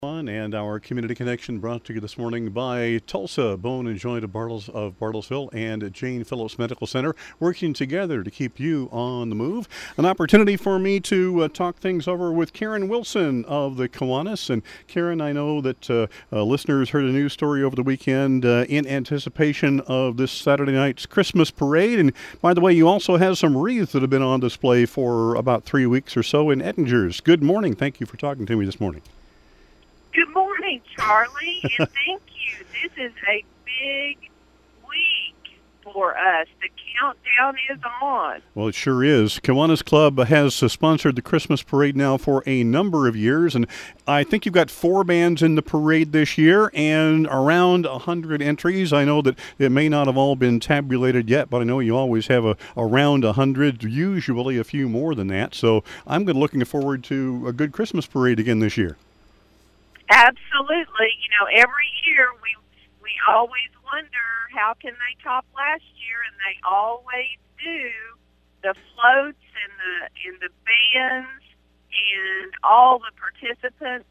And our community connection brought to you this morning by Tulsa Bone and Joint of Bartlesville and Jane Phillips Medical Center, working together to keep you on the move. An opportunity for me to talk things over with Karen Wilson of the Kiwanis. And Karen, I know that listeners heard a news story over the weekend in anticipation of this Saturday night's Christmas parade. And by the way, you also have some wreaths that have been on display for about 3 weeks or so in Ettingers. Good morning. Thank you for talking to me this morning. Good morning, Charlie, and thank you. This is a big week for us. The countdown is on. Well, it sure is. Kiwanis Club has sponsored the Christmas parade now for a number of years, and I think you've got 4 bands in the parade this year and around 100 entries. I know that it may not have all been tabulated yet, but I know you always have around 100, usually a few more than that. So I'm looking forward to a good Christmas parade again this year. Absolutely. Every year we always wonder how can they top last year, and they always do. The floats and the bands and all the participants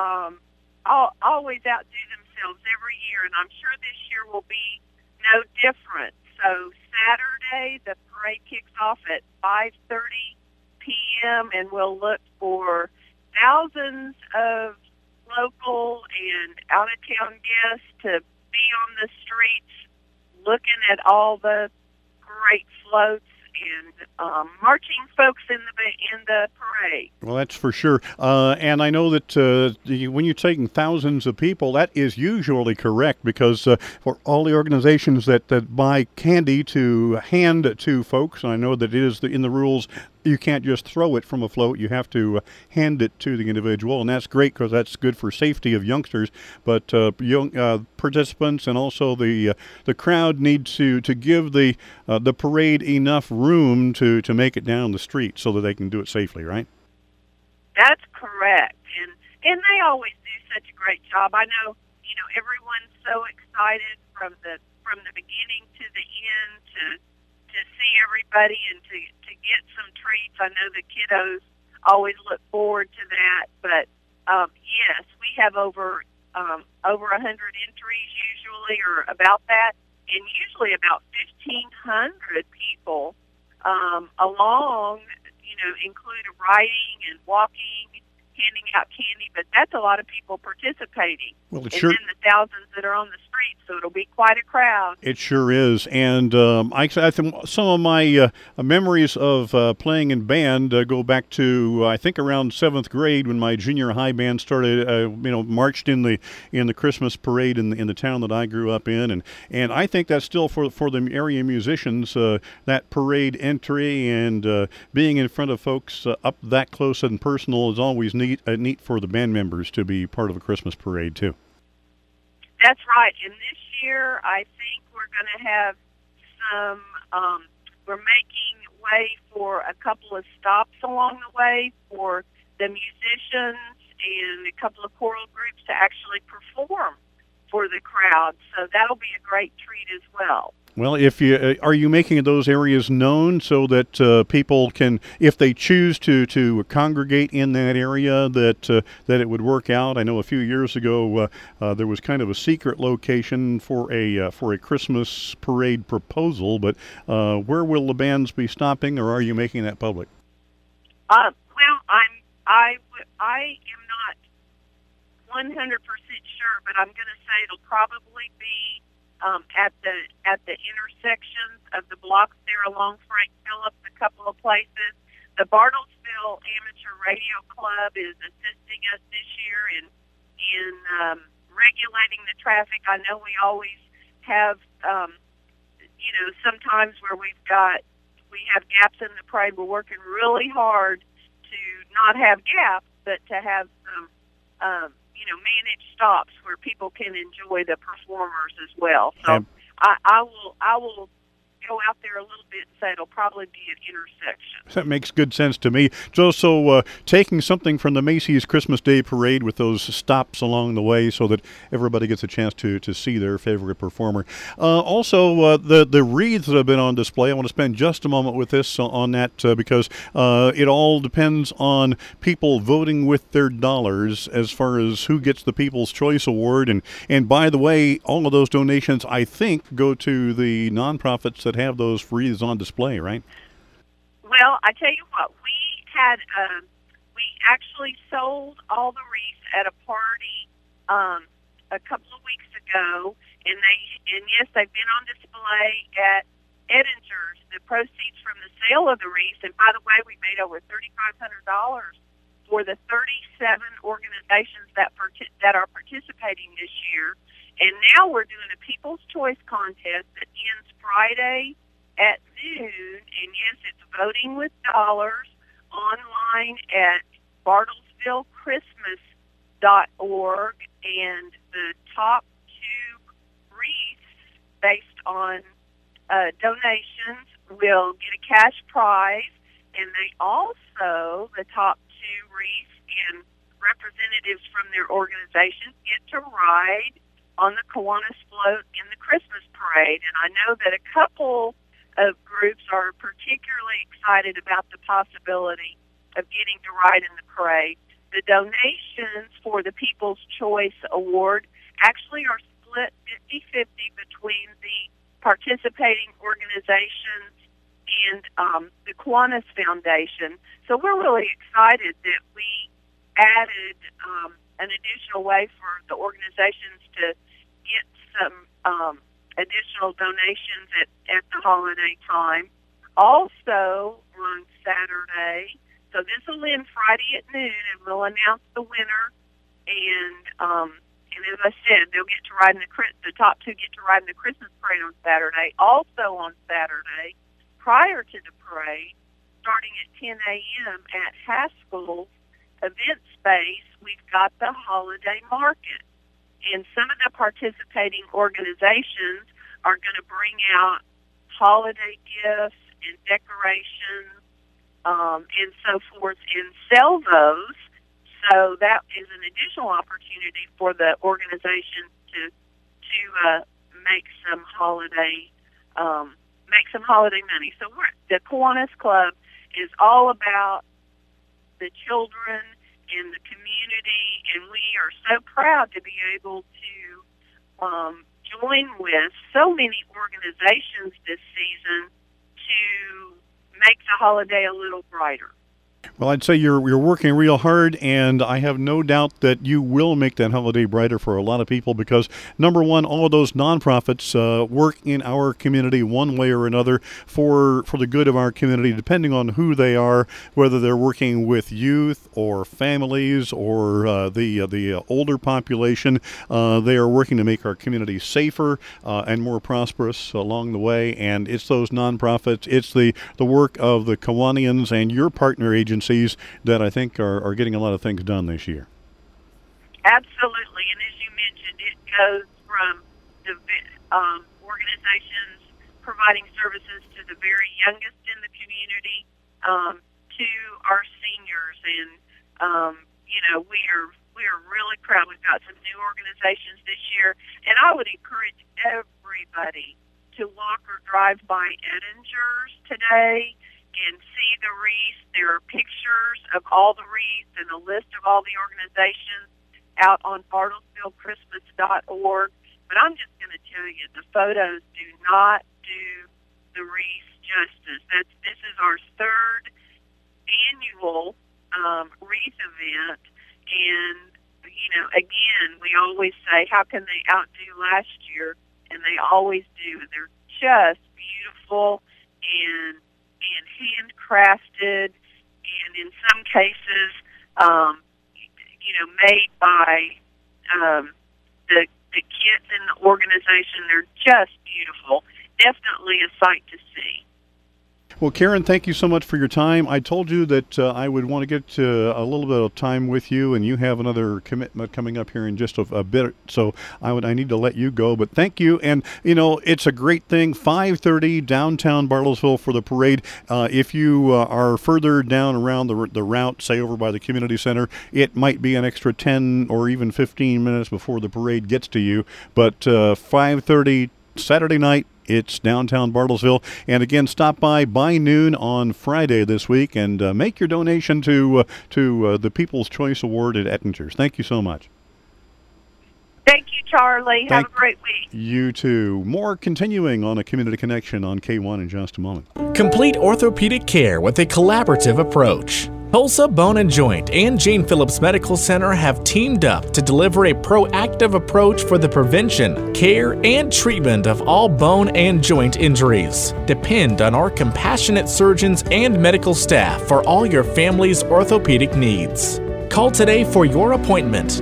always outdo themselves every year, and I'm sure this year will be no different. So Saturday, the parade kicks off at 5:30 p.m., and we'll look for thousands of local and out-of-town guests to be on the streets looking at all the great floats and marching folks in the parade. Well, that's for sure. And I know that when you're taking thousands of people, that is usually correct because for all the organizations that buy candy to hand to folks, I know that it is in the rules. You can't just throw it from a float. You have to hand it to the individual, and that's great because that's good for safety of youngsters. But young participants and also the crowd need to give the parade enough room to make it down the street so that they can do it safely, right? That's correct, and they always do such a great job. I know, everyone's so excited from the beginning to the end to see everybody and to get some treats. I know the kiddos always look forward to that. But yes, we have over 100 entries usually, or about that, and usually about 1,500 people along. Include riding and walking, handing out candy, but that's a lot of people participating. Well, it and sure. then the thousands that are on the streets, so it'll be quite a crowd. It sure is. And I think some of my memories of playing in band go back to I think around 7th grade when my junior high band started. Marched in the Christmas parade in the town that I grew up in, and I think that's still for the area musicians that parade entry and being in front of folks up that close and personal is always neat for the band members to be part of a Christmas parade too. That's right. And this year, I think we're going to have some, we're making way for a couple of stops along the way for the musicians and a couple of choral groups to actually perform for the crowd. So that'll be a great treat as well. Well, if you are you making those areas known so that people can, if they choose to congregate in that area, that it would work out? I know a few years ago there was kind of a secret location for a Christmas parade proposal, but where will the bands be stopping, or are you making that public? Well, I am not 100% sure, but I'm going to say it'll probably be at the intersections of the blocks there along Frank Phillips, a couple of places. The Bartlesville Amateur Radio Club is assisting us this year in regulating the traffic. I know we always have, sometimes where we have gaps in the parade. We're working really hard to not have gaps, but to have some managed stops where people can enjoy the performers as well. So I will go out there a little bit and say it'll probably be an intersection. That makes good sense to me. So taking something from the Macy's Christmas Day Parade with those stops along the way so that everybody gets a chance to see their favorite performer. Also, the wreaths that have been on display, I want to spend just a moment with this on that because it all depends on people voting with their dollars as far as who gets the People's Choice Award. And by the way, all of those donations, I think, go to the nonprofits that have those wreaths on display, right? Well, I tell you what, we actually sold all the wreaths at a party a couple of weeks ago, and yes, they've been on display at Edinger's. The proceeds from the sale of the wreaths, and by the way, we made over $3,500 for the 37 organizations that are participating this year, and now we're doing a People's Choice contest that ends Friday at noon, and yes, it's voting with dollars online at BartlesvilleChristmas.org, and the top two wreaths based on donations will get a cash prize, and they also, the top two wreaths and representatives from their organizations get to ride on the Kiwanis float in the Christmas parade, and I know that a couple of groups are particularly excited about the possibility of getting to ride in the parade. The donations for the People's Choice Award actually are split 50-50 between the participating organizations and the Kiwanis Foundation. So we're really excited that we added an additional way for the organizations to get some additional donations at the holiday time. Also on Saturday, so this will end Friday at noon, and we'll announce the winner. And as I said, they'll get to ride in the top two get to ride in the Christmas parade on Saturday. Also on Saturday, prior to the parade, starting at 10 a.m. at Haskell's event space, we've got the holiday market. And some of the participating organizations are going to bring out holiday gifts and decorations and so forth and sell those. So that is an additional opportunity for the organization to make some holiday money. So the Kiwanis Club is all about the children in the community, and we are so proud to be able to join with so many organizations this season to make the holiday a little brighter. Well, I'd say you're working real hard, and I have no doubt that you will make that holiday brighter for a lot of people because, number one, all of those nonprofits work in our community one way or another for the good of our community, depending on who they are, whether they're working with youth or families or the older population. They are working to make our community safer and more prosperous along the way, and it's those nonprofits, it's the work of the Kiwanians and your partner agencies that I think are getting a lot of things done this year. Absolutely, and as you mentioned, it goes from the organizations providing services to the very youngest in the community to our seniors, and we are really proud. We've got some new organizations this year, and I would encourage everybody to walk or drive by Edinger's today and see the wreaths. There are pictures of all the wreaths and a list of all the organizations out on BartlesvilleChristmas.org. But I'm just going to tell you, the photos do not do the wreaths justice. This is our third annual wreath event, and again, we always say, how can they outdo last year? And they always do. They're just beautiful and handcrafted, and in some cases, made by the kids in the organization. They're just beautiful. Definitely a sight to see. Well, Karen, thank you so much for your time. I told you that I would want to get a little bit of time with you, and you have another commitment coming up here in just a bit, so I need to let you go. But thank you, and it's a great thing. 5:30 downtown Bartlesville for the parade. If you are further down around the route, say over by the community center, it might be an extra 10 or even 15 minutes before the parade gets to you. But 5:30 Saturday night. It's downtown Bartlesville. And again, stop by noon on Friday this week and make your donation to the People's Choice Award at Ettinger's. Thank you so much. Thank you, Charlie. Have a great week. You too. More continuing on A Community Connection on K1 in just a moment. Complete orthopedic care with a collaborative approach. Tulsa Bone and Joint and Jane Phillips Medical Center have teamed up to deliver a proactive approach for the prevention, care, and treatment of all bone and joint injuries. Depend on our compassionate surgeons and medical staff for all your family's orthopedic needs. Call today for your appointment,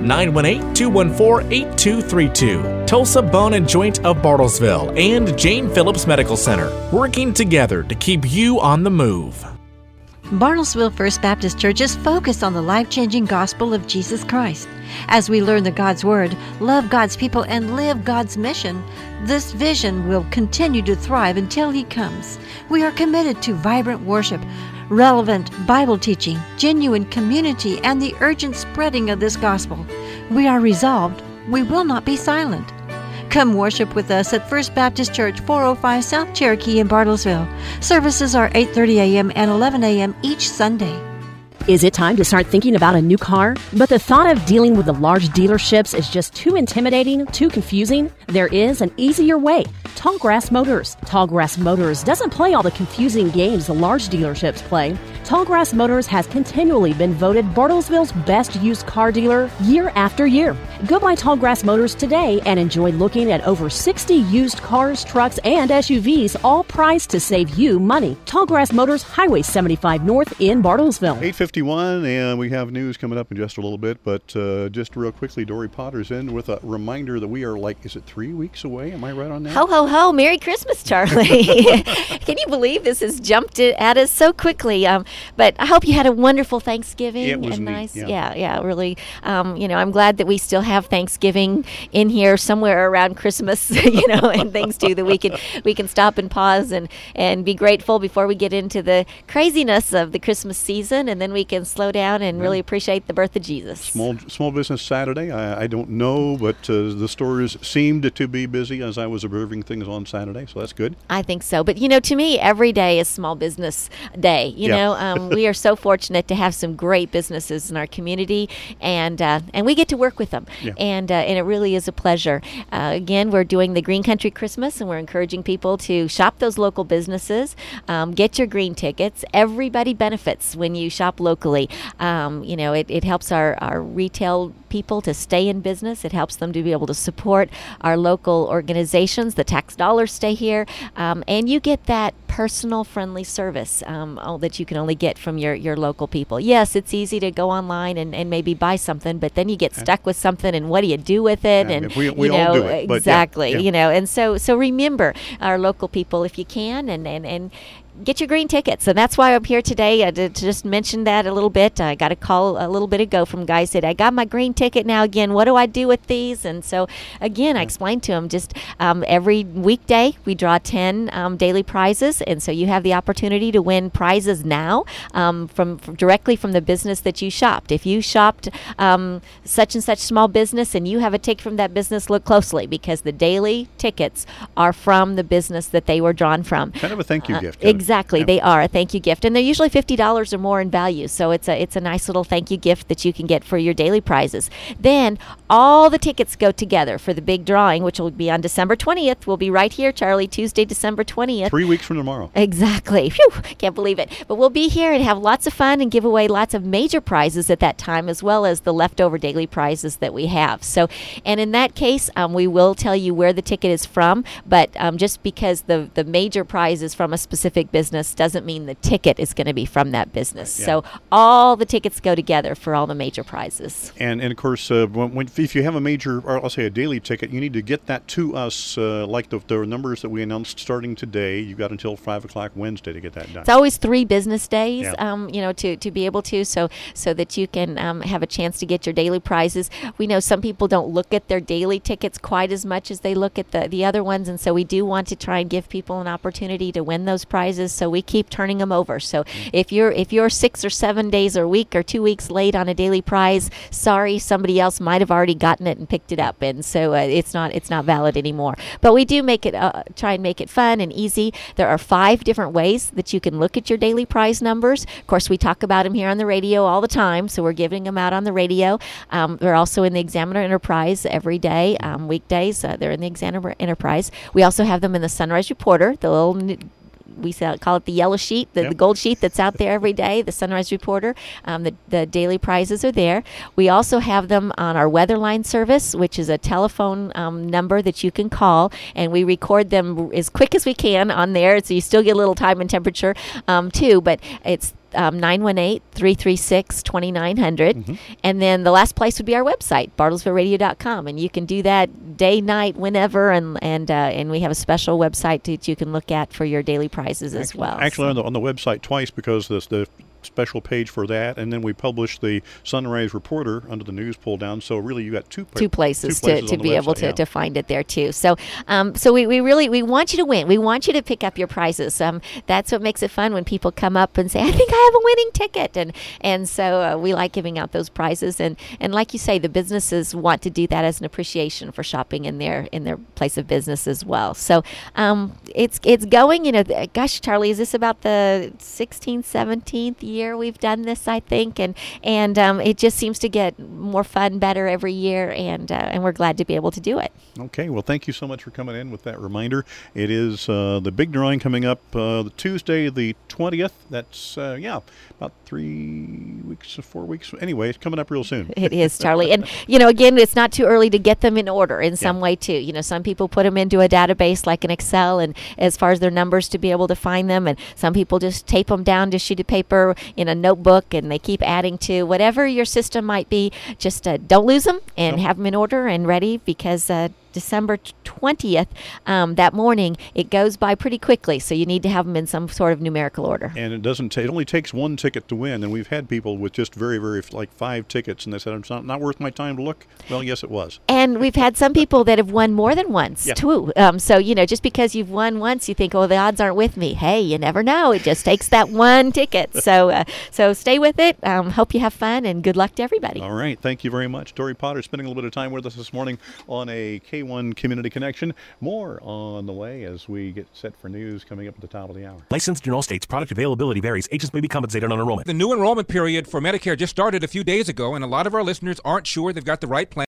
918-214-8232. Tulsa Bone and Joint of Bartlesville and Jane Phillips Medical Center, working together to keep you on the move. Bartlesville First Baptist Church is focused on the life-changing gospel of Jesus Christ. As we learn the God's Word, love God's people, and live God's mission, this vision will continue to thrive until He comes. We are committed to vibrant worship, relevant Bible teaching, genuine community, and the urgent spreading of this gospel. We are resolved. We will not be silent. Come worship with us at First Baptist Church, 405 South Cherokee in Bartlesville. Services are 8:30 a.m. and 11 a.m. each Sunday. Is it time to start thinking about a new car? But the thought of dealing with the large dealerships is just too intimidating, too confusing? There is an easier way. Tallgrass Motors. Tallgrass Motors doesn't play all the confusing games the large dealerships play. Tallgrass Motors has continually been voted Bartlesville's best used car dealer year after year. Go by Tallgrass Motors today and enjoy looking at over 60 used cars, trucks, and SUVs, all priced to save you money. Tallgrass Motors, Highway 75 North in Bartlesville. 8:51, and we have news coming up in just a little bit, but just real quickly, Dory Potter's in with a reminder that we are is it 3 weeks away? Am I right on that? Ho, ho, ho. Merry Christmas, Charlie. Can you believe this has jumped at us so quickly? But I hope you had a wonderful Thanksgiving. It was and neat, nice. yeah. Really. I'm glad that we still have Thanksgiving in here somewhere around Christmas, and things too, that we can stop and pause and be grateful before we get into the craziness of the Christmas season, and then we can slow down and really appreciate the birth of Jesus. Small Business Saturday. I don't know, but the stores seemed to be busy as I was observing things on Saturday, so that's good. I think so. But, to me, every day is Small Business Day. We are so fortunate to have some great businesses in our community, and we get to work with them. Yeah. And it really is a pleasure. Again, we're doing the Green Country Christmas, and we're encouraging people to shop those local businesses, get your green tickets. Everybody benefits when you shop locally. It helps our retail people to stay in business. It helps them to be able to support our local organizations. The tax dollars stay here, and you get that personal, friendly service that you can only get from your local people. Yes, it's easy to go online and maybe buy something, but then you get stuck with something, and what do you do with it? Yeah, and we all do it. Exactly. Yeah. And so remember our local people if you can, and get your green tickets. And that's why I'm here today, to just mention that a little bit. I got a call a little bit ago from a guy who said, I got my green ticket now. Again, what do I do with these? And so, again, I explained to him just every weekday we draw 10 daily prizes. And so you have the opportunity to win prizes now from directly from the business that you shopped. If you shopped such and such small business and you have a ticket from that business, look closely, because the daily tickets are from the business that they were drawn from. Kind of a thank you gift. Exactly. Yeah. They are a thank you gift, and they're usually $50 or more in value. So it's a nice little thank you gift that you can get for your daily prizes. Then all the tickets go together for the big drawing, which will be on December 20th. We'll be right here, Charlie, Tuesday, December 20th. 3 weeks from tomorrow. Exactly. Phew, can't believe it. But we'll be here and have lots of fun and give away lots of major prizes at that time, as well as the leftover daily prizes that we have. So, and in that case, we will tell you where the ticket is from, but just because the major prize is from a specific specific business doesn't mean the ticket is going to be from that business. Yeah. So all the tickets go together for all the major prizes. And of course, if you have a major, or I'll say a daily ticket, you need to get that to us, like the numbers that we announced starting today. You've got until 5 o'clock Wednesday to get that done. It's always 3 business days, Yeah. to be able to, so that you can have a chance to get your daily prizes. We know some people don't look at their daily tickets quite as much as they look at the other ones, and so we do want to try and give people an opportunity to win those prizes, so we keep turning them over. So if you're 6 or 7 days or a week or 2 weeks late on a daily prize, sorry, somebody else might have already gotten it and picked it up, and so it's not valid anymore. But we do make it try and make it fun and easy. There are 5 different ways that you can look at your daily prize numbers. Of course, we talk about them here on the radio all the time, so we're giving them out on the radio. They're also in the Examiner Enterprise every day, weekdays. They're in the Examiner Enterprise. We also have them in the Sunrise Reporter, the little call it the yellow sheet, the gold sheet that's out there every day, the Sunrise Reporter. The daily prizes are there. We also have them on our Weatherline service, which is a telephone number that you can call, and we record them as quick as we can on there, so you still get a little time and temperature too, but it's 918-336-2900. And then the last place would be our website, bartlesvilleradio.com, and you can do that day, night, whenever, and we have a special website that you can look at for your daily prizes as well. Actually, on the website twice, because the special page for that, and then we publish the Sunrise Reporter under the news pull down. So really, you got two places to be able to find it there too. So we really want you to win. We want you to pick up your prizes. That's what makes it fun when people come up and say, "I think I have a winning ticket," and so we like giving out those prizes. And like you say, the businesses want to do that as an appreciation for shopping in their place of business as well. So it's going. Gosh, Charlie, is this about the 16th, 17th year we've done this, I think, and it just seems to get more fun, better every year, and we're glad to be able to do it. Okay, well, thank you so much for coming in with that reminder. It is the big drawing coming up Tuesday, the 20th. That's about 3 weeks or 4 weeks. Anyway, it's coming up real soon. It is, Charlie, and again, it's not too early to get them in order in some way too. Some people put them into a database like an Excel, and as far as their numbers to be able to find them, and some people just tape them down to a sheet of paper in a notebook, and they keep adding to whatever your system might be. Just don't lose them, and have them in order and ready, because December 20th, that morning, it goes by pretty quickly, so you need to have them in some sort of numerical order. And it only takes 1 ticket to win, and we've had people with just very, very, like 5 tickets, and they said, it's not worth my time to look. Well, yes, it was. And we've had some people that have won more than once, too. So, just because you've won once, you think, the odds aren't with me. Hey, you never know. It just takes that 1 ticket. So stay with it. Hope you have fun, and good luck to everybody. All right. Thank you very much. Dory Potter spending a little bit of time with us this morning on a K1 Community Connection. More on the way as we get set for news coming up at the top of the hour. Licensed in all states. Product availability varies. Agents may be compensated on enrollment. The new enrollment period for Medicare just started a few days ago, and a lot of our listeners aren't sure they've got the right plan.